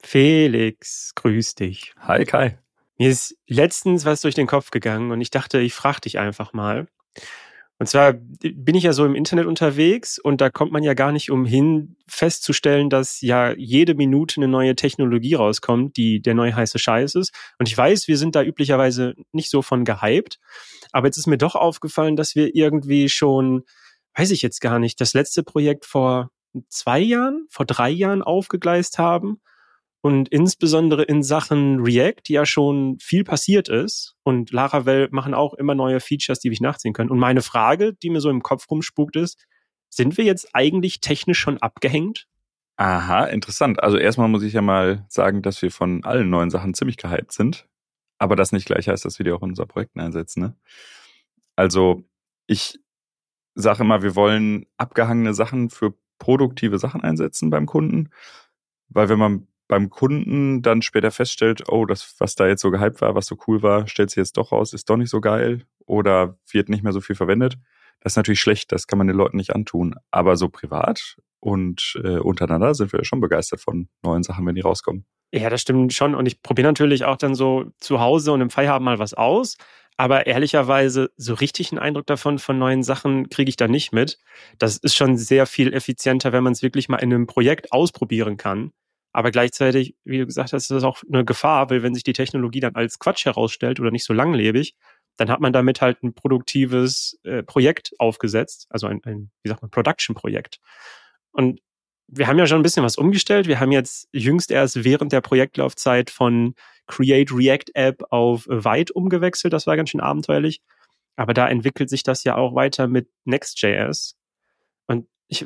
Felix, grüß dich. Hi Kai. Mir ist letztens was durch den Kopf gegangen und ich dachte, ich frage dich einfach mal. Und zwar bin ich ja so im Internet unterwegs und da kommt man ja gar nicht umhin, festzustellen, dass ja jede Minute eine neue Technologie rauskommt, die der neue heiße Scheiß ist. Und ich weiß, wir sind da üblicherweise nicht so von gehypt. Aber jetzt ist mir doch aufgefallen, dass wir irgendwie schon, weiß ich jetzt gar nicht, das letzte Projekt vor 3 Jahren aufgegleist haben. Und insbesondere in Sachen React ja schon viel passiert ist. Und Laravel machen auch immer neue Features, die wir nachziehen können. Und meine Frage, die mir so im Kopf rumspukt, ist, sind wir jetzt eigentlich technisch schon abgehängt? Aha, interessant. Also erstmal muss ich ja mal sagen, dass wir von allen neuen Sachen ziemlich gehypt sind. Aber das nicht gleich heißt, dass wir die auch in unser Projekt einsetzen. Ne? Also ich sage immer, wir wollen abgehangene Sachen für produktive Sachen einsetzen beim Kunden. Weil wenn man beim Kunden dann später feststellt, oh, das, was da jetzt so gehypt war, was so cool war, stellt sich jetzt doch raus, ist doch nicht so geil oder wird nicht mehr so viel verwendet. Das ist natürlich schlecht, das kann man den Leuten nicht antun. Aber so privat und untereinander sind wir ja schon begeistert von neuen Sachen, wenn die rauskommen. Ja, das stimmt schon. Und ich probiere natürlich auch dann so zu Hause und im Feierabend mal was aus. Aber ehrlicherweise so richtig einen Eindruck davon, von neuen Sachen kriege ich da nicht mit. Das ist schon sehr viel effizienter, wenn man es wirklich mal in einem Projekt ausprobieren kann. Aber gleichzeitig, wie du gesagt hast, ist das auch eine Gefahr, weil wenn sich die Technologie dann als Quatsch herausstellt oder nicht so langlebig, dann hat man damit halt ein produktives Projekt aufgesetzt, also ein wie sagt man, Production-Projekt. Und wir haben ja schon ein bisschen was umgestellt. Wir haben jetzt jüngst erst während der Projektlaufzeit von Create React App auf Vite umgewechselt. Das war ganz schön abenteuerlich. Aber da entwickelt sich das ja auch weiter mit Next.js. Und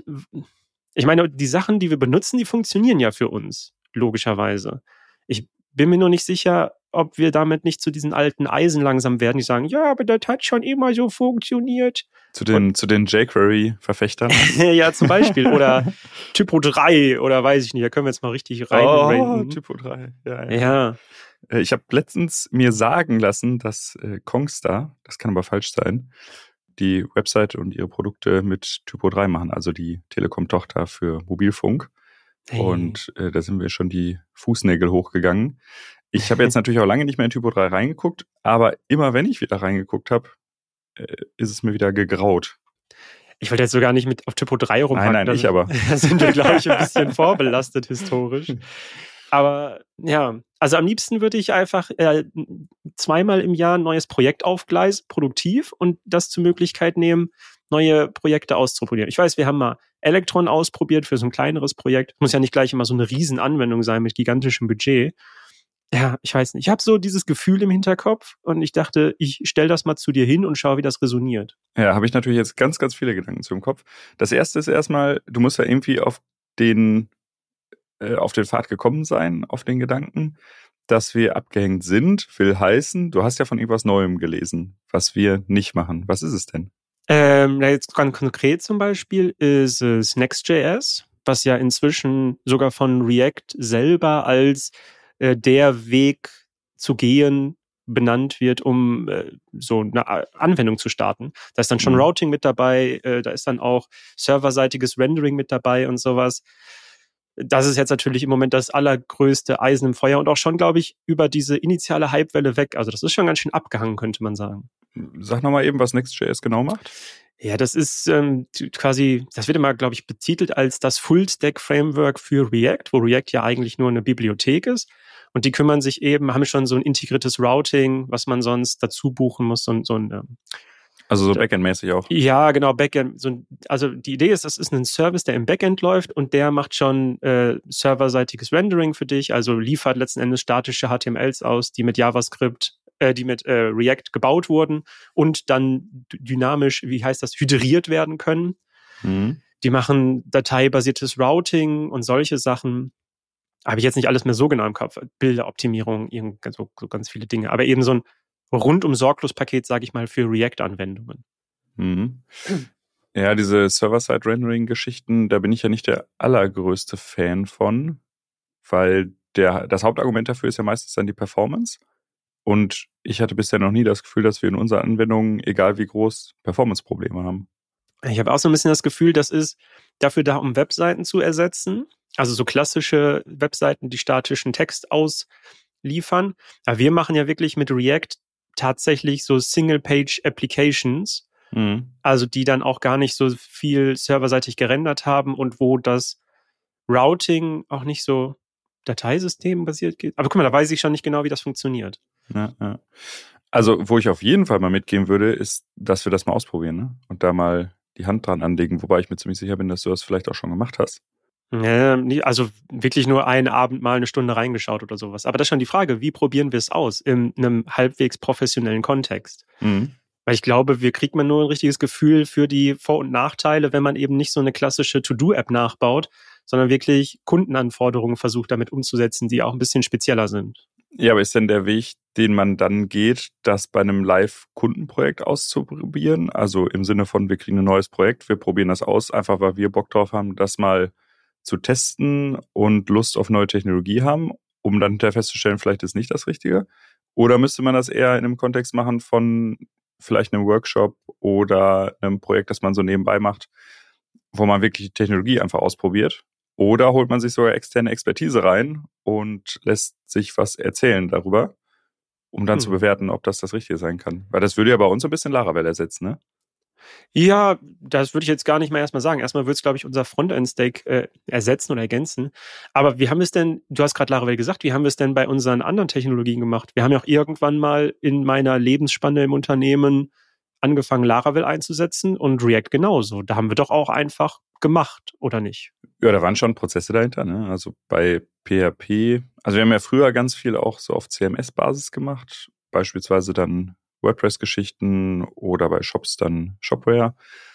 ich meine, die Sachen, die wir benutzen, die funktionieren ja für uns, logischerweise. Ich bin mir nur nicht sicher, ob wir damit nicht zu diesen alten Eisen langsam werden, die sagen, ja, aber das hat schon immer so funktioniert. Zu den jQuery-Verfechtern? Ja, zum Beispiel. Oder Typo 3 oder weiß ich nicht, da können wir jetzt mal richtig rein. Oh, Typo 3. Ja. Ich habe letztens mir sagen lassen, dass Kongstar, das kann aber falsch sein, die Website und ihre Produkte mit Typo 3 machen, also die Telekom-Tochter für Mobilfunk. Hey. Und da sind wir schon die Fußnägel hochgegangen. Ich habe jetzt natürlich auch lange nicht mehr in Typo 3 reingeguckt, aber immer wenn ich wieder reingeguckt habe, ist es mir wieder gegraut. Ich wollte jetzt sogar nicht mit auf Typo 3 rumhacken. Nein, ich aber. Da sind wir, glaube ich, ein bisschen vorbelastet historisch. Aber ja, also am liebsten würde ich einfach 2-mal im Jahr ein neues Projekt aufgleisen, produktiv, und das zur Möglichkeit nehmen, neue Projekte auszuprobieren. Ich weiß, wir haben mal Electron ausprobiert für so ein kleineres Projekt. Muss ja nicht gleich immer so eine Riesenanwendung sein mit gigantischem Budget. Ja, ich weiß nicht. Ich habe so dieses Gefühl im Hinterkopf und ich dachte, ich stelle das mal zu dir hin und schaue, wie das resoniert. Ja, habe ich natürlich jetzt ganz, ganz viele Gedanken zu im Kopf. Das erste ist erstmal, du musst ja irgendwie auf den Pfad gekommen sein, auf den Gedanken, dass wir abgehängt sind, will heißen, du hast ja von irgendwas Neuem gelesen, was wir nicht machen. Was ist es denn? Jetzt ganz konkret zum Beispiel ist es Next.js, was ja inzwischen sogar von React selber als der Weg zu gehen benannt wird, um so eine Anwendung zu starten. Da ist dann schon Routing mit dabei, da ist dann auch serverseitiges Rendering mit dabei und sowas. Das ist jetzt natürlich im Moment das allergrößte Eisen im Feuer und auch schon, glaube ich, über diese initiale Hypewelle weg. Also das ist schon ganz schön abgehangen, könnte man sagen. Sag nochmal eben, was Next.js genau macht. Ja, das ist quasi, das wird immer, glaube ich, betitelt als das Full-Stack-Framework für React, wo React ja eigentlich nur eine Bibliothek ist. Und die kümmern sich eben, haben schon so ein integriertes Routing, was man sonst dazu buchen muss. Also so Backend-mäßig auch. Ja, genau, Backend. Also die Idee ist, das ist ein Service, der im Backend läuft und der macht schon serverseitiges Rendering für dich, also liefert letzten Endes statische HTMLs aus, die mit JavaScript, die mit React gebaut wurden und dann dynamisch, wie heißt das, hydriert werden können. Mhm. Die machen dateibasiertes Routing und solche Sachen. Habe ich jetzt nicht alles mehr so genau im Kopf. Bilderoptimierung, so ganz viele Dinge. Aber eben so ein rundum sorglos Paket, sage ich mal, für React-Anwendungen. Mhm. Ja, diese Server-Side-Rendering-Geschichten, da bin ich ja nicht der allergrößte Fan von, weil das Hauptargument dafür ist ja meistens dann die Performance. Und ich hatte bisher noch nie das Gefühl, dass wir in unserer Anwendung, egal wie groß, Performance-Probleme haben. Ich habe auch so ein bisschen das Gefühl, das ist dafür da, um Webseiten zu ersetzen. Also so klassische Webseiten, die statischen Text ausliefern. Aber wir machen ja wirklich mit React tatsächlich so Single-Page-Applications, also die dann auch gar nicht so viel serverseitig gerendert haben und wo das Routing auch nicht so dateisystembasiert geht. Aber guck mal, da weiß ich schon nicht genau, wie das funktioniert. Ja. Also, wo ich auf jeden Fall mal mitgehen würde, ist, dass wir das mal ausprobieren, ne? Und da mal die Hand dran anlegen, wobei ich mir ziemlich sicher bin, dass du das vielleicht auch schon gemacht hast. Also wirklich nur einen Abend mal eine Stunde reingeschaut oder sowas. Aber das ist schon die Frage, wie probieren wir es aus in einem halbwegs professionellen Kontext? Weil ich glaube, wir kriegt man nur ein richtiges Gefühl für die Vor- und Nachteile, wenn man eben nicht so eine klassische To-Do-App nachbaut, sondern wirklich Kundenanforderungen versucht damit umzusetzen, die auch ein bisschen spezieller sind. Ja, aber ist denn der Weg, den man dann geht, das bei einem Live-Kundenprojekt auszuprobieren? Also im Sinne von, wir kriegen ein neues Projekt, wir probieren das aus, einfach weil wir Bock drauf haben, das mal zu testen und Lust auf neue Technologie haben, um dann hinterher festzustellen, vielleicht ist nicht das Richtige? Oder müsste man das eher in einem Kontext machen von vielleicht einem Workshop oder einem Projekt, das man so nebenbei macht, wo man wirklich die Technologie einfach ausprobiert? Oder holt man sich sogar externe Expertise rein und lässt sich was erzählen darüber, um dann zu bewerten, ob das Richtige sein kann? Weil das würde ja bei uns so ein bisschen Laravel ersetzen, ne? Ja, das würde ich jetzt gar nicht mal erstmal sagen. Erstmal würde es, glaube ich, unser Frontend-Stack ersetzen oder ergänzen. Aber wie haben wir es denn, du hast gerade Laravel gesagt, wie haben wir es denn bei unseren anderen Technologien gemacht? Wir haben ja auch irgendwann mal in meiner Lebensspanne im Unternehmen angefangen, Laravel einzusetzen und React genauso. Da haben wir doch auch einfach gemacht, oder nicht? Ja, da waren schon Prozesse dahinter, ne? Also bei PHP, also wir haben ja früher ganz viel auch so auf CMS-Basis gemacht, beispielsweise dann WordPress-Geschichten oder bei Shops dann Shopware,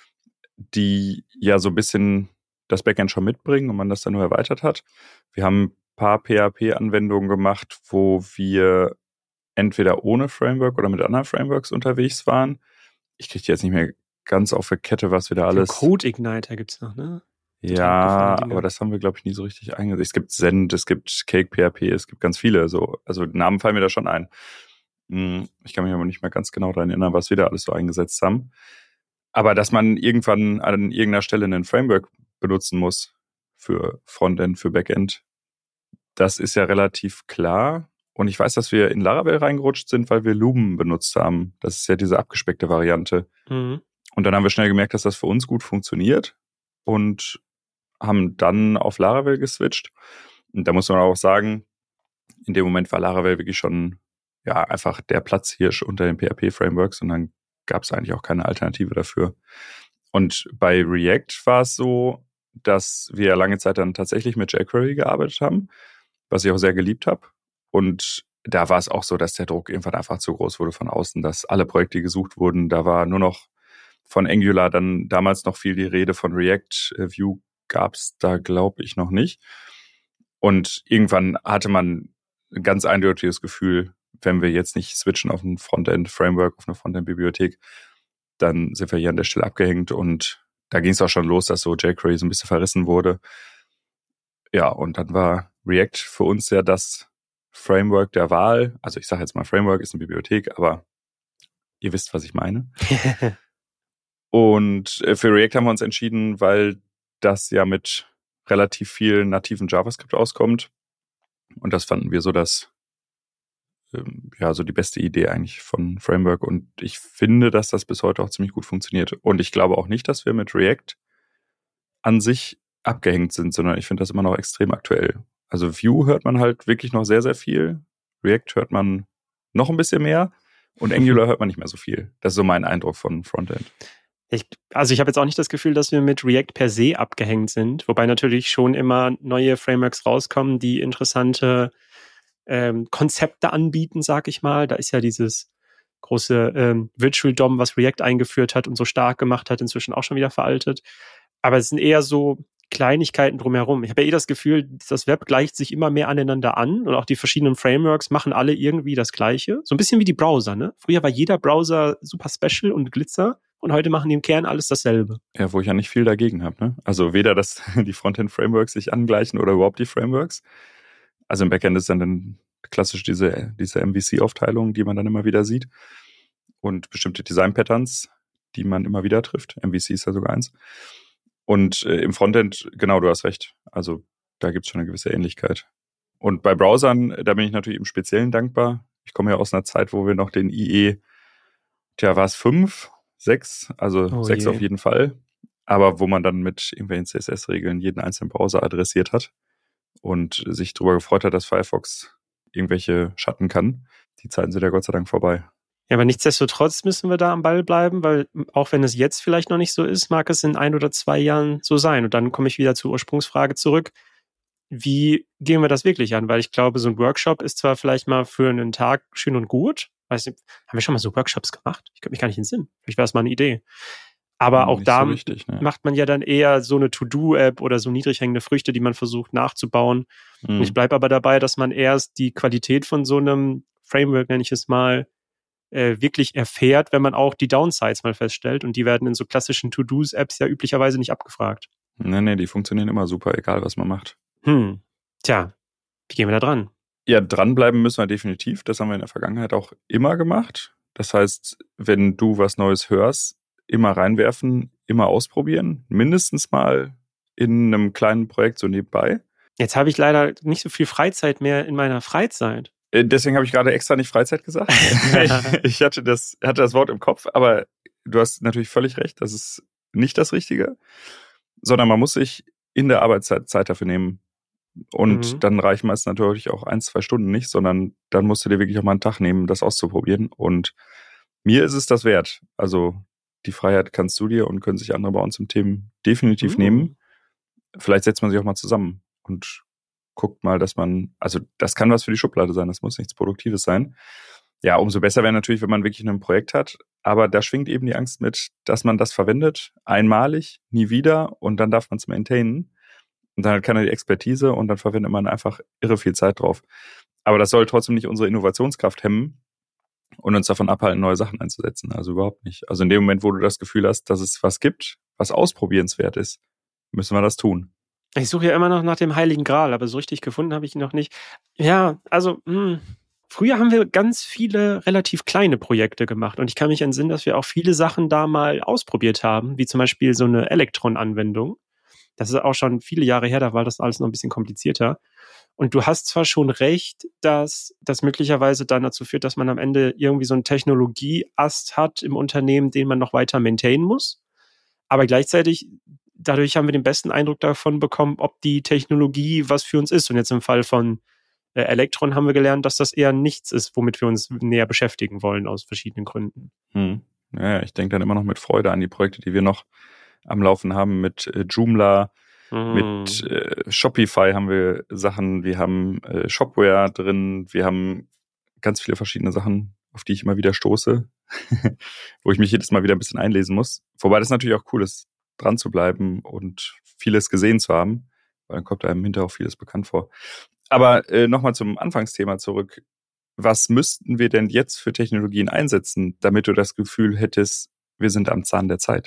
die ja so ein bisschen das Backend schon mitbringen und man das dann nur erweitert hat. Wir haben ein paar PHP-Anwendungen gemacht, wo wir entweder ohne Framework oder mit anderen Frameworks unterwegs waren. Ich kriege jetzt nicht mehr ganz auf der Kette, was wir da alles... Code Igniter gibt's noch, ne? Ja, aber das haben wir, glaube ich, nie so richtig eingesetzt. Es gibt Zend, es gibt Cake PHP, es gibt ganz viele. Also Namen fallen mir da schon ein. Ich kann mich aber nicht mehr ganz genau daran erinnern, was wir da alles so eingesetzt haben. Aber dass man irgendwann an irgendeiner Stelle einen Framework benutzen muss für Frontend, für Backend, das ist ja relativ klar. Und ich weiß, dass wir in Laravel reingerutscht sind, weil wir Lumen benutzt haben. Das ist ja diese abgespeckte Variante. Und dann haben wir schnell gemerkt, dass das für uns gut funktioniert und haben dann auf Laravel geswitcht. Und da muss man auch sagen, in dem Moment war Laravel wirklich schon ja einfach der Platzhirsch unter den PHP-Frameworks und dann gab es eigentlich auch keine Alternative dafür. Und bei React war es so, dass wir lange Zeit dann tatsächlich mit jQuery gearbeitet haben, was ich auch sehr geliebt habe. Und da war es auch so, dass der Druck irgendwann einfach zu groß wurde von außen, dass alle Projekte gesucht wurden. Da war nur noch von Angular dann damals noch viel die Rede, von React. Vue gab es da, glaube ich, noch nicht. Und irgendwann hatte man ein ganz eindeutiges Gefühl, wenn wir jetzt nicht switchen auf ein Frontend-Framework, auf eine Frontend-Bibliothek, dann sind wir hier an der Stelle abgehängt. Und da ging es auch schon los, dass so jQuery so ein bisschen verrissen wurde. Ja, und dann war React für uns ja das Framework der Wahl. Also ich sage jetzt mal, Framework ist eine Bibliothek, aber ihr wisst, was ich meine. Und für React haben wir uns entschieden, weil das ja mit relativ viel nativen JavaScript auskommt. Und das fanden wir so so die beste Idee eigentlich von Framework. Und ich finde, dass das bis heute auch ziemlich gut funktioniert. Und ich glaube auch nicht, dass wir mit React an sich abgehängt sind, sondern ich finde das immer noch extrem aktuell. Also Vue hört man halt wirklich noch sehr, sehr viel. React hört man noch ein bisschen mehr. Und Angular hört man nicht mehr so viel. Das ist so mein Eindruck von Frontend. Ich habe jetzt auch nicht das Gefühl, dass wir mit React per se abgehängt sind, wobei natürlich schon immer neue Frameworks rauskommen, die interessante Konzepte anbieten, sag ich mal. Da ist ja dieses große Virtual DOM, was React eingeführt hat und so stark gemacht hat, inzwischen auch schon wieder veraltet. Aber es sind eher so Kleinigkeiten drumherum. Ich habe ja das Gefühl, das Web gleicht sich immer mehr aneinander an und auch die verschiedenen Frameworks machen alle irgendwie das Gleiche. So ein bisschen wie die Browser, ne? Früher war jeder Browser super special und Glitzer und heute machen die im Kern alles dasselbe. Ja, wo ich ja nicht viel dagegen habe, ne? Also weder, dass die Frontend-Frameworks sich angleichen oder überhaupt die Frameworks. Also im Backend ist dann klassisch diese MVC-Aufteilung, die man dann immer wieder sieht. Und bestimmte Design-Patterns, die man immer wieder trifft. MVC ist ja sogar eins. Und im Frontend, genau, du hast recht. Also da gibt es schon eine gewisse Ähnlichkeit. Und bei Browsern, da bin ich natürlich im Speziellen dankbar. Ich komme ja aus einer Zeit, wo wir noch den IE, war es 5, 6, also 6 auf jeden Fall, aber wo man dann mit irgendwelchen CSS-Regeln jeden einzelnen Browser adressiert hat und sich darüber gefreut hat, dass Firefox irgendwelche Schatten kann. Die Zeiten sind ja Gott sei Dank vorbei. Ja, aber nichtsdestotrotz müssen wir da am Ball bleiben, weil auch wenn es jetzt vielleicht noch nicht so ist, mag es in 1 oder 2 Jahren so sein. Und dann komme ich wieder zur Ursprungsfrage zurück. Wie gehen wir das wirklich an? Weil ich glaube, so ein Workshop ist zwar vielleicht mal für einen Tag schön und gut. Weiß nicht, haben wir schon mal so Workshops gemacht? Ich könnte mich gar nicht entsinnen. Vielleicht wäre es mal eine Idee. Aber auch da so richtig, ne? Macht man ja dann eher so eine To-Do-App oder so niedrig hängende Früchte, die man versucht nachzubauen. Und ich bleibe aber dabei, dass man erst die Qualität von so einem Framework, nenne ich es mal, wirklich erfährt, wenn man auch die Downsides mal feststellt. Und die werden in so klassischen To-Dos-Apps ja üblicherweise nicht abgefragt. Nee, die funktionieren immer super, egal was man macht. Tja, wie gehen wir da dran? Ja, dranbleiben müssen wir definitiv. Das haben wir in der Vergangenheit auch immer gemacht. Das heißt, wenn du was Neues hörst, immer reinwerfen, immer ausprobieren. Mindestens mal in einem kleinen Projekt so nebenbei. Jetzt habe ich leider nicht so viel Freizeit mehr in meiner Freizeit. Deswegen habe ich gerade extra nicht Freizeit gesagt. Ich hatte das Wort im Kopf, aber du hast natürlich völlig recht, das ist nicht das Richtige, sondern man muss sich in der Arbeitszeit Zeit dafür nehmen. Und dann reichen meist natürlich auch 1, 2 Stunden nicht, sondern dann musst du dir wirklich auch mal einen Tag nehmen, das auszuprobieren. Und mir ist es das wert. Also die Freiheit kannst du dir und können sich andere bei uns im Team definitiv nehmen. Vielleicht setzt man sich auch mal zusammen und guckt mal, dass man, also das kann was für die Schublade sein, das muss nichts Produktives sein. Ja, umso besser wäre natürlich, wenn man wirklich ein Projekt hat, aber da schwingt eben die Angst mit, dass man das verwendet, einmalig, nie wieder und dann darf man es maintainen und dann hat keiner die Expertise und dann verwendet man einfach irre viel Zeit drauf. Aber das soll trotzdem nicht unsere Innovationskraft hemmen und uns davon abhalten, neue Sachen einzusetzen, also überhaupt nicht. Also in dem Moment, wo du das Gefühl hast, dass es was gibt, was ausprobierenswert ist, müssen wir das tun. Ich suche ja immer noch nach dem Heiligen Gral, aber so richtig gefunden habe ich ihn noch nicht. Ja, also früher haben wir ganz viele relativ kleine Projekte gemacht und ich kann mich entsinnen, dass wir auch viele Sachen da mal ausprobiert haben, wie zum Beispiel so eine Elektron-Anwendung. Das ist auch schon viele Jahre her, da war das alles noch ein bisschen komplizierter. Und du hast zwar schon recht, dass das möglicherweise dann dazu führt, dass man am Ende irgendwie so einen Technologieast hat im Unternehmen, den man noch weiter maintainen muss, aber gleichzeitig dadurch haben wir den besten Eindruck davon bekommen, ob die Technologie was für uns ist. Und jetzt im Fall von Elektron haben wir gelernt, dass das eher nichts ist, womit wir uns näher beschäftigen wollen, aus verschiedenen Gründen. Ja, ich denke dann immer noch mit Freude an die Projekte, die wir noch am Laufen haben, mit Joomla, mit Shopify haben wir Sachen, wir haben Shopware drin, wir haben ganz viele verschiedene Sachen, auf die ich immer wieder stoße, wo ich mich jedes Mal wieder ein bisschen einlesen muss. Wobei das natürlich auch cool ist, dran zu bleiben und vieles gesehen zu haben, weil dann kommt einem hinterher auch vieles bekannt vor. Aber nochmal zum Anfangsthema zurück. Was müssten wir denn jetzt für Technologien einsetzen, damit du das Gefühl hättest, wir sind am Zahn der Zeit?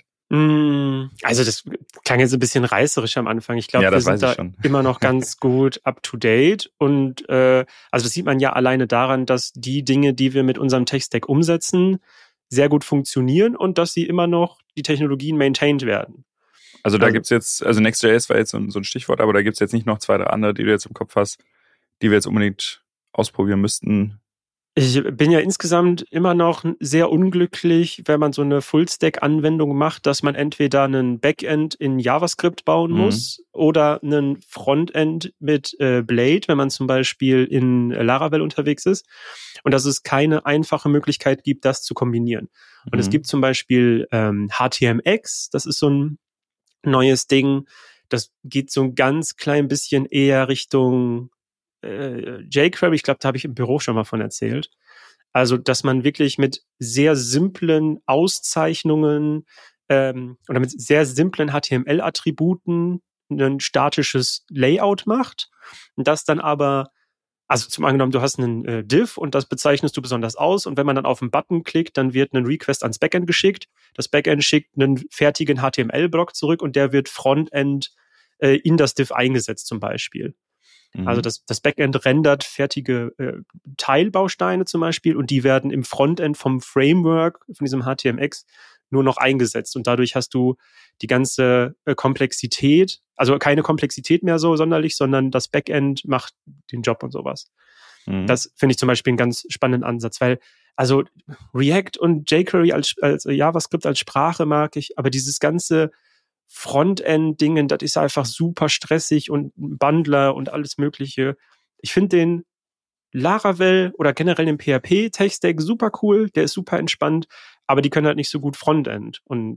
Also das klang jetzt ein bisschen reißerisch am Anfang. Ich glaube, wir sind da immer noch ganz gut up-to-date. Und also das sieht man ja alleine daran, dass die Dinge, die wir mit unserem Tech-Stack umsetzen, sehr gut funktionieren und dass sie immer noch die Technologien maintained werden. Also da gibt's jetzt, also Next.js war jetzt so ein Stichwort, aber da gibt's jetzt nicht noch 2, 3 andere, die du jetzt im Kopf hast, die wir jetzt unbedingt ausprobieren müssten. Ich bin ja insgesamt immer noch sehr unglücklich, wenn man so eine Full-Stack-Anwendung macht, dass man entweder einen Backend in JavaScript bauen muss oder einen Frontend mit Blade, wenn man zum Beispiel in Laravel unterwegs ist. Und dass es keine einfache Möglichkeit gibt, das zu kombinieren. Und es gibt zum Beispiel HTMX, das ist so ein neues Ding. Das geht so ein ganz klein bisschen eher Richtung jQuery, ich glaube, da habe ich im Büro schon mal von erzählt. Also, dass man wirklich mit sehr simplen Auszeichnungen oder mit sehr simplen HTML-Attributen ein statisches Layout macht und das dann aber, also zum angenommen, du hast einen Div und das bezeichnest du besonders aus und wenn man dann auf einen Button klickt, dann wird ein Request ans Backend geschickt. Das Backend schickt einen fertigen HTML-Block zurück und der wird Frontend in das Div eingesetzt zum Beispiel. Also das Backend rendert fertige Teilbausteine zum Beispiel und die werden im Frontend vom Framework, von diesem HTMX, nur noch eingesetzt. Und dadurch hast du die ganze Komplexität, also keine Komplexität mehr so sonderlich, sondern das Backend macht den Job und sowas. Das finde ich zum Beispiel einen ganz spannenden Ansatz, weil also React und jQuery als JavaScript als Sprache mag ich, aber dieses ganze Frontend-Dingen, das ist einfach super stressig und Bundler und alles Mögliche. Ich finde den Laravel oder generell den PHP-Tech-Stack super cool, der ist super entspannt, aber die können halt nicht so gut Frontend. Und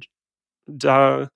da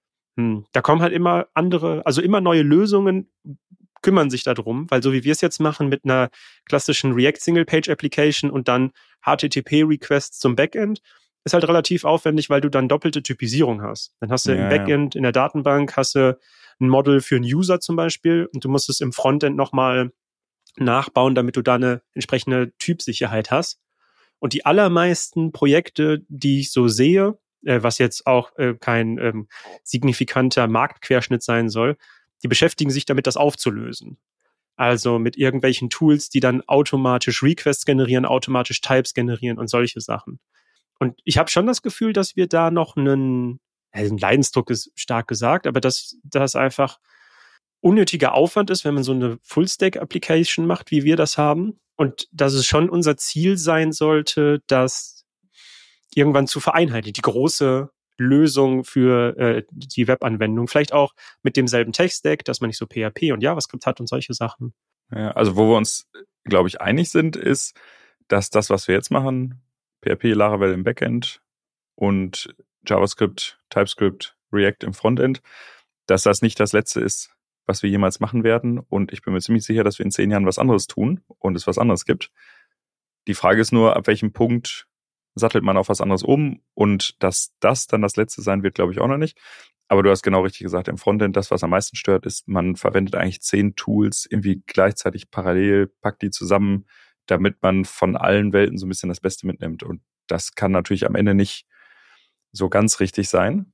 kommen halt immer andere, also immer neue Lösungen kümmern sich darum, weil so wie wir es jetzt machen mit einer klassischen React Single-Page-Application und dann HTTP-Requests zum Backend, ist halt relativ aufwendig, weil du dann doppelte Typisierung hast. Dann hast du im Backend, in der Datenbank, hast du ein Model für einen User zum Beispiel und du musst es im Frontend nochmal nachbauen, damit du da eine entsprechende Typsicherheit hast. Und die allermeisten Projekte, die ich so sehe, was jetzt auch kein signifikanter Marktquerschnitt sein soll, die beschäftigen sich damit, das aufzulösen. Also mit irgendwelchen Tools, die dann automatisch Requests generieren, automatisch Types generieren und solche Sachen. Und ich habe schon das Gefühl, dass wir da noch ein Leidensdruck ist stark gesagt, aber dass das einfach unnötiger Aufwand ist, wenn man so eine Full-Stack-Application macht, wie wir das haben. Und dass es schon unser Ziel sein sollte, das irgendwann zu vereinheitlichen. Die große Lösung für die Webanwendung. Vielleicht auch mit demselben Tech-Stack, dass man nicht so PHP und JavaScript hat und solche Sachen. Ja, also wo wir uns, glaube ich, einig sind, ist, dass das, was wir jetzt machen, PHP, Laravel im Backend und JavaScript, TypeScript, React im Frontend, dass das nicht das Letzte ist, was wir jemals machen werden. Und ich bin mir ziemlich sicher, dass wir in 10 Jahren was anderes tun und es was anderes gibt. Die Frage ist nur, ab welchem Punkt sattelt man auf was anderes um, und dass das dann das Letzte sein wird, glaube ich auch noch nicht. Aber du hast genau richtig gesagt, im Frontend, das, was am meisten stört, ist, man verwendet eigentlich 10 Tools irgendwie gleichzeitig parallel, packt die zusammen, damit man von allen Welten so ein bisschen das Beste mitnimmt. Und das kann natürlich am Ende nicht so ganz richtig sein.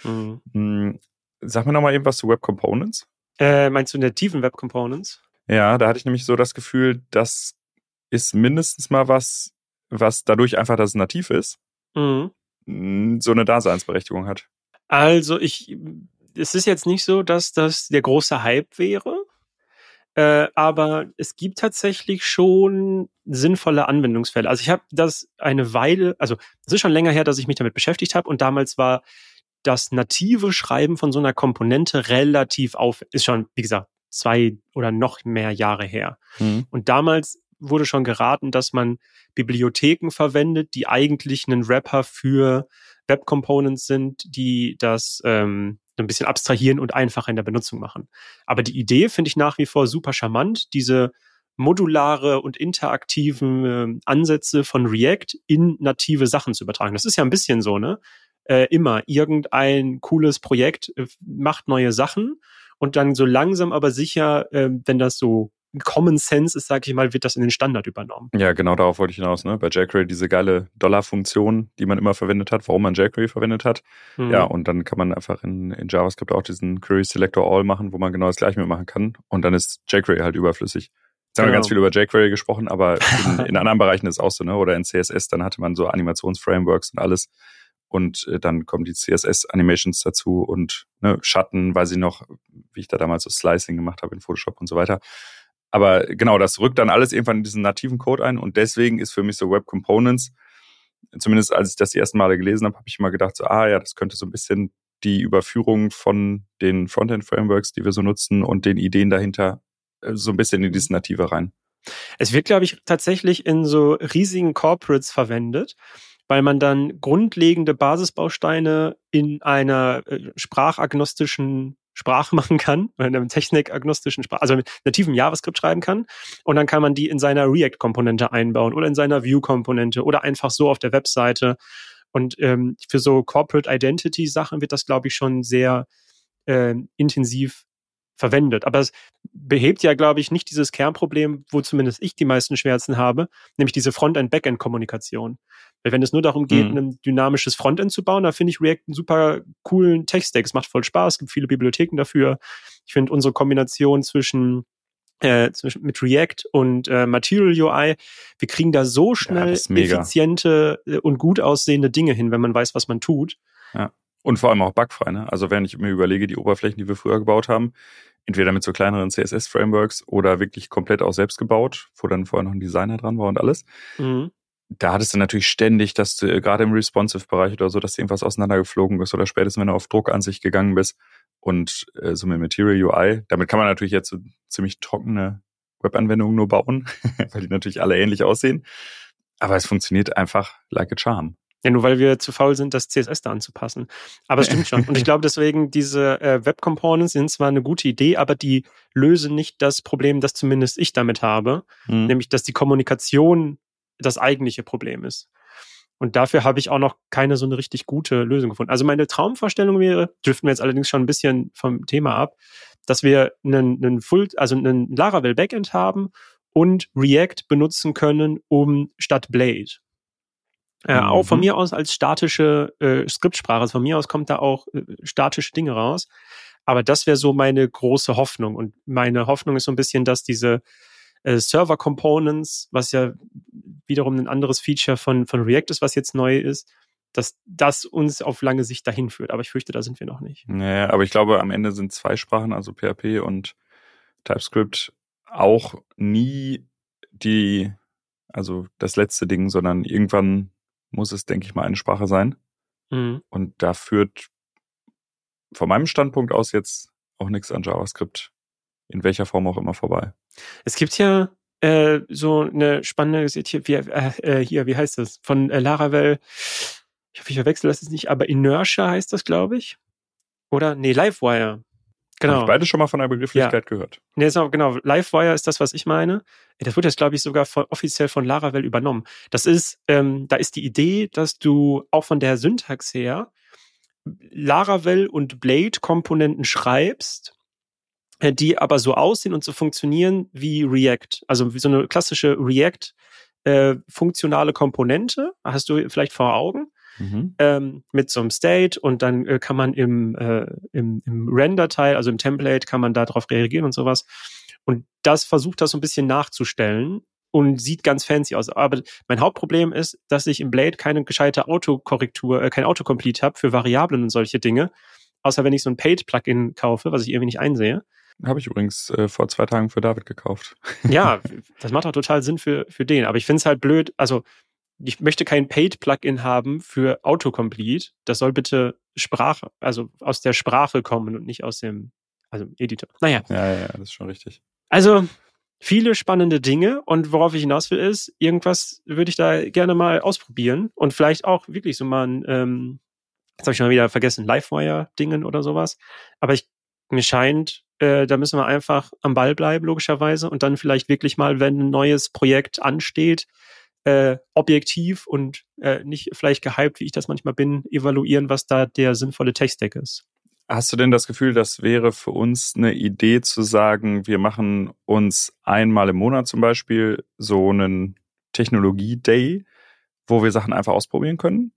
Sag mir noch mal eben was zu Web Components. Meinst du nativen Web Components? Ja, da hatte ich nämlich so das Gefühl, das ist mindestens mal was dadurch einfach, dass es nativ ist, so eine Daseinsberechtigung hat. Also es ist jetzt nicht so, dass das der große Hype wäre, aber es gibt tatsächlich schon sinnvolle Anwendungsfälle. Also ich habe das eine Weile, also es ist schon länger her, dass ich mich damit beschäftigt habe, und damals war das native Schreiben von so einer Komponente relativ ist schon, wie gesagt, 2 oder noch mehr Jahre her. Und damals wurde schon geraten, dass man Bibliotheken verwendet, die eigentlich einen Wrapper für Web Components sind, die das ein bisschen abstrahieren und einfacher in der Benutzung machen. Aber die Idee finde ich nach wie vor super charmant, diese modulare und interaktiven Ansätze von React in native Sachen zu übertragen. Das ist ja ein bisschen so, ne? Immer irgendein cooles Projekt macht neue Sachen und dann so langsam aber sicher, wenn das so Common Sense ist, sage ich mal, wird das in den Standard übernommen. Ja, genau darauf wollte ich hinaus, ne? Bei jQuery diese geile Dollar-Funktion, die man immer verwendet hat, warum man jQuery verwendet hat. Ja, und dann kann man einfach in JavaScript auch diesen Query Selector All machen, wo man genau das gleiche mitmachen kann. Und dann ist jQuery halt überflüssig. Jetzt haben wir ganz viel über jQuery gesprochen, aber in anderen Bereichen ist es auch so, ne? Oder in CSS, dann hatte man so Animationsframeworks und alles. Und dann kommen die CSS-Animations dazu und Schatten, weiß ich noch, wie ich da damals so Slicing gemacht habe in Photoshop und so weiter. Aber genau, das rückt dann alles irgendwann in diesen nativen Code ein, und deswegen ist für mich so Web Components, zumindest als ich das die ersten Male gelesen habe, habe ich immer gedacht, so, ja, das könnte so ein bisschen die Überführung von den Frontend-Frameworks, die wir so nutzen, und den Ideen dahinter so ein bisschen in dieses Native rein. Es wird, glaube ich, tatsächlich in so riesigen Corporates verwendet, weil man dann grundlegende Basisbausteine in einer sprachagnostischen Sprache machen kann, in einer technikagnostischen Sprache, also mit nativem JavaScript schreiben kann, und dann kann man die in seiner React-Komponente einbauen oder in seiner Vue-Komponente oder einfach so auf der Webseite. Und für so Corporate Identity-Sachen wird das, glaube ich, schon sehr intensiv verwendet. Aber es behebt ja, glaube ich, nicht dieses Kernproblem, wo zumindest ich die meisten Schmerzen habe, nämlich diese Frontend-Backend-Kommunikation. Weil wenn es nur darum geht, ein dynamisches Frontend zu bauen, da finde ich React einen super coolen Tech-Stack. Es macht voll Spaß, es gibt viele Bibliotheken dafür. Ich finde unsere Kombination zwischen mit React und Material UI, wir kriegen da so schnell effiziente und gut aussehende Dinge hin, wenn man weiß, was man tut. Ja. Und vor allem auch bugfrei, ne? Also wenn ich mir überlege, die Oberflächen, die wir früher gebaut haben, entweder mit so kleineren CSS-Frameworks oder wirklich komplett auch selbst gebaut, wo dann vorher noch ein Designer dran war und alles. Mhm. Da hattest du natürlich ständig, dass du gerade im Responsive-Bereich oder so, dass dir irgendwas auseinandergeflogen ist oder spätestens, wenn du auf Druckansicht gegangen bist. Und so mit Material UI, damit kann man natürlich jetzt so ziemlich trockene Webanwendungen nur bauen, weil die natürlich alle ähnlich aussehen. Aber es funktioniert einfach like a charm. Ja, nur weil wir zu faul sind, das CSS da anzupassen. Aber es stimmt schon. Und ich glaube deswegen, diese Web-Components sind zwar eine gute Idee, aber die lösen nicht das Problem, das zumindest ich damit habe. Nämlich, dass die Kommunikation das eigentliche Problem ist. Und dafür habe ich auch noch keine so eine richtig gute Lösung gefunden. Also meine Traumvorstellung wäre, dürften wir jetzt allerdings schon ein bisschen vom Thema ab, dass wir einen Laravel Backend haben und React benutzen können, statt Blade. Auch von mir aus als statische Skriptsprache. Also von mir aus kommt da auch statische Dinge raus. Aber das wäre so meine große Hoffnung. Und meine Hoffnung ist so ein bisschen, dass diese Server-Components, was ja wiederum ein anderes Feature von React ist, was jetzt neu ist, dass das uns auf lange Sicht dahin führt. Aber ich fürchte, da sind wir noch nicht. Naja, aber ich glaube, am Ende sind zwei Sprachen, also PHP und TypeScript, auch nie das letzte Ding, sondern irgendwann muss es, denke ich mal, eine Sprache sein. Mhm. Und da führt von meinem Standpunkt aus jetzt auch nichts an JavaScript, in welcher Form auch immer, vorbei. Es gibt ja so eine spannende, wie heißt das? Von Laravel, ich hoffe, ich verwechsel das jetzt nicht, aber Inertia heißt das, glaube ich. Oder? Nee, Livewire. Genau. Habe ich beide schon mal von der Begrifflichkeit gehört. Nee, genau. Livewire ist das, was ich meine. Das wird jetzt, glaube ich, sogar offiziell von Laravel übernommen. Das ist, da ist die Idee, dass du auch von der Syntax her Laravel und Blade-Komponenten schreibst, die aber so aussehen und so funktionieren wie React. Also wie so eine klassische React funktionale Komponente, hast du vielleicht vor Augen, mit so einem State, und dann kann man im Render-Teil, also im Template, kann man da drauf reagieren und sowas. Und das versucht das so ein bisschen nachzustellen und sieht ganz fancy aus. Aber mein Hauptproblem ist, dass ich im Blade keine gescheite Autokorrektur, kein Autocomplete habe für Variablen und solche Dinge. Außer wenn ich so ein Paid-Plugin kaufe, was ich irgendwie nicht einsehe. Habe ich übrigens vor 2 Tagen für David gekauft. Ja, das macht auch total Sinn für den. Aber ich finde es halt blöd, also ich möchte kein Paid-Plugin haben für Autocomplete. Das soll bitte aus der Sprache kommen und nicht aus dem Editor. Naja. Ja, das ist schon richtig. Also viele spannende Dinge, und worauf ich hinaus will ist, irgendwas würde ich da gerne mal ausprobieren und vielleicht auch wirklich so mal ein, jetzt habe ich schon mal wieder vergessen, Livewire-Dingen oder sowas. Aber mir scheint, da müssen wir einfach am Ball bleiben, logischerweise, und dann vielleicht wirklich mal, wenn ein neues Projekt ansteht, objektiv und nicht vielleicht gehypt, wie ich das manchmal bin, evaluieren, was da der sinnvolle Tech-Stack ist. Hast du denn das Gefühl, das wäre für uns eine Idee zu sagen, wir machen uns einmal im Monat zum Beispiel so einen Technologie-Day, wo wir Sachen einfach ausprobieren können?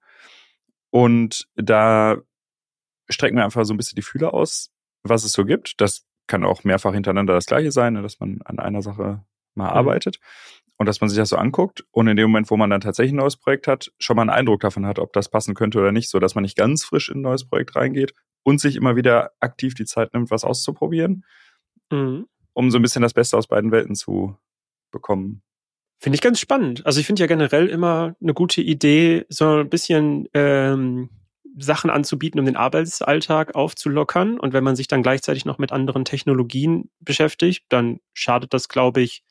Und da strecken wir einfach so ein bisschen die Fühler aus, was es so gibt. Das kann auch mehrfach hintereinander das Gleiche sein, dass man an einer Sache mal arbeitet und dass man sich das so anguckt und in dem Moment, wo man dann tatsächlich ein neues Projekt hat, schon mal einen Eindruck davon hat, ob das passen könnte oder nicht, so dass man nicht ganz frisch in ein neues Projekt reingeht und sich immer wieder aktiv die Zeit nimmt, was auszuprobieren, um so ein bisschen das Beste aus beiden Welten zu bekommen. Finde ich ganz spannend. Also ich finde ja generell immer eine gute Idee, so ein bisschen Sachen anzubieten, um den Arbeitsalltag aufzulockern. Und wenn man sich dann gleichzeitig noch mit anderen Technologien beschäftigt, dann schadet das, glaube ich,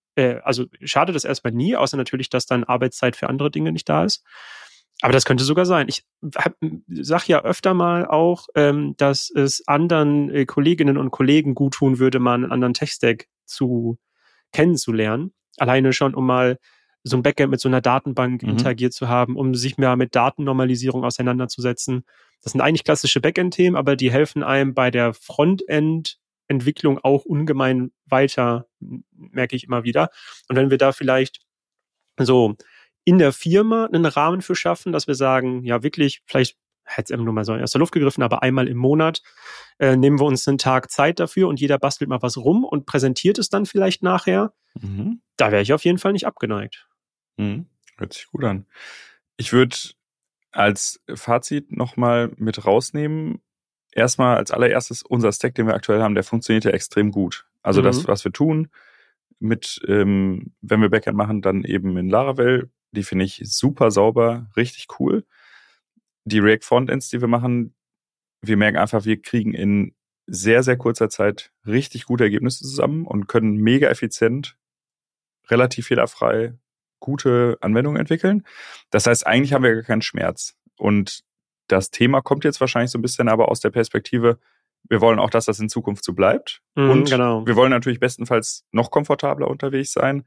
schadet das erstmal nie, außer natürlich, dass dann Arbeitszeit für andere Dinge nicht da ist. Aber das könnte sogar sein. Ich sag ja öfter mal auch, dass es anderen Kolleginnen und Kollegen gut tun würde, mal einen anderen Tech-Stack kennenzulernen. Alleine schon, um mal so ein Backend mit so einer Datenbank interagiert zu haben, um sich mehr mit Datennormalisierung auseinanderzusetzen. Das sind eigentlich klassische Backend-Themen, aber die helfen einem bei der Frontend-Entwicklung auch ungemein weiter, merke ich immer wieder. Und wenn wir da vielleicht so in der Firma einen Rahmen für schaffen, dass wir sagen, ja wirklich, vielleicht jetzt nur mal so aus der Luft gegriffen, aber einmal im Monat nehmen wir uns einen Tag Zeit dafür und jeder bastelt mal was rum und präsentiert es dann vielleicht nachher. Mhm. Da wäre ich auf jeden Fall nicht abgeneigt. Mhm. Hört sich gut an. Ich würde als Fazit nochmal mit rausnehmen, erstmal als allererstes, unser Stack, den wir aktuell haben, der funktioniert ja extrem gut. Also das, was wir tun, mit, wenn wir Backend machen, dann eben in Laravel, die finde ich super sauber, richtig cool. Die React Frontends, die wir machen, wir merken einfach, wir kriegen in sehr, sehr kurzer Zeit richtig gute Ergebnisse zusammen und können mega effizient, relativ fehlerfrei gute Anwendungen entwickeln. Das heißt, eigentlich haben wir gar keinen Schmerz. Und das Thema kommt jetzt wahrscheinlich so ein bisschen aber aus der Perspektive, wir wollen auch, dass das in Zukunft so bleibt. Und genau. Wir wollen natürlich bestenfalls noch komfortabler unterwegs sein.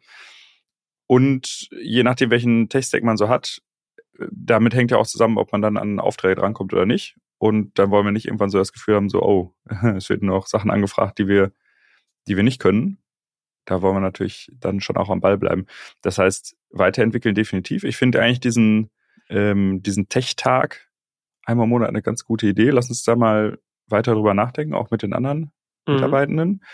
Und je nachdem, welchen Tech-Stack man so hat, damit hängt ja auch zusammen, ob man dann an Aufträge drankommt oder nicht. Und dann wollen wir nicht irgendwann so das Gefühl haben, so, oh, es werden noch Sachen angefragt, die wir nicht können. Da wollen wir natürlich dann schon auch am Ball bleiben. Das heißt, weiterentwickeln definitiv. Ich finde eigentlich diesen Tech-Tag einmal im Monat eine ganz gute Idee. Lass uns da mal weiter drüber nachdenken, auch mit den anderen Mitarbeitenden.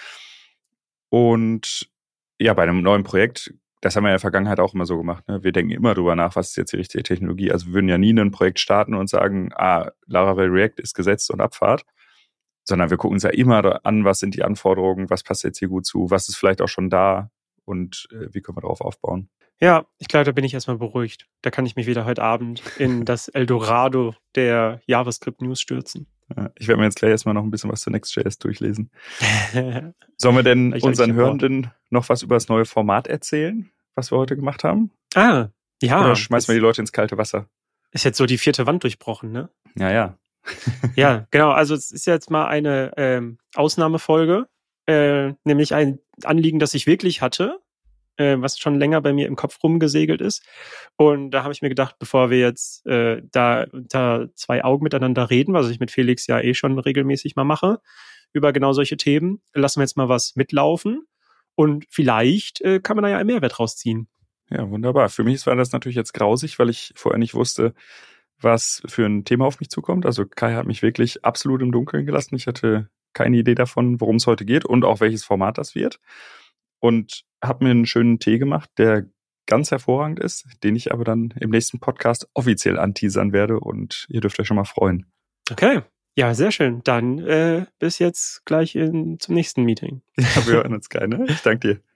Und ja, bei einem neuen Projekt, das haben wir in der Vergangenheit auch immer so gemacht. Ne? Wir denken immer drüber nach, was ist jetzt die richtige Technologie. Also wir würden ja nie ein Projekt starten und sagen, Laravel React ist gesetzt und Abfahrt. Sondern wir gucken uns ja immer an, was sind die Anforderungen, was passt jetzt hier gut zu, was ist vielleicht auch schon da und wie können wir darauf aufbauen. Ja, ich glaube, da bin ich erstmal beruhigt. Da kann ich mich wieder heute Abend in das Eldorado der JavaScript-News stürzen. Ich werde mir jetzt gleich erstmal noch ein bisschen was zu Next.js durchlesen. Sollen wir denn unseren Hörenden noch was über das neue Format erzählen, was wir heute gemacht haben? Ja. Oder schmeißen wir die Leute ins kalte Wasser? Ist jetzt so die 4. Wand durchbrochen, ne? Ja. Ja, genau. Also es ist jetzt mal eine Ausnahmefolge, nämlich ein Anliegen, das ich wirklich hatte, was schon länger bei mir im Kopf rumgesegelt ist. Und da habe ich mir gedacht, bevor wir jetzt da unter 2 Augen miteinander reden, was ich mit Felix ja schon regelmäßig mal mache, über genau solche Themen, lassen wir jetzt mal was mitlaufen. Und vielleicht kann man da ja einen Mehrwert rausziehen. Ja, wunderbar. Für mich war das natürlich jetzt grausig, weil ich vorher nicht wusste, was für ein Thema auf mich zukommt. Also Kai hat mich wirklich absolut im Dunkeln gelassen. Ich hatte keine Idee davon, worum es heute geht und auch welches Format das wird. Und habe mir einen schönen Tee gemacht, der ganz hervorragend ist, den ich aber dann im nächsten Podcast offiziell anteasern werde und ihr dürft euch schon mal freuen. Okay, ja, sehr schön. Dann bis jetzt gleich zum nächsten Meeting. Ja, wir hören uns, Kai, ne? Ich danke dir.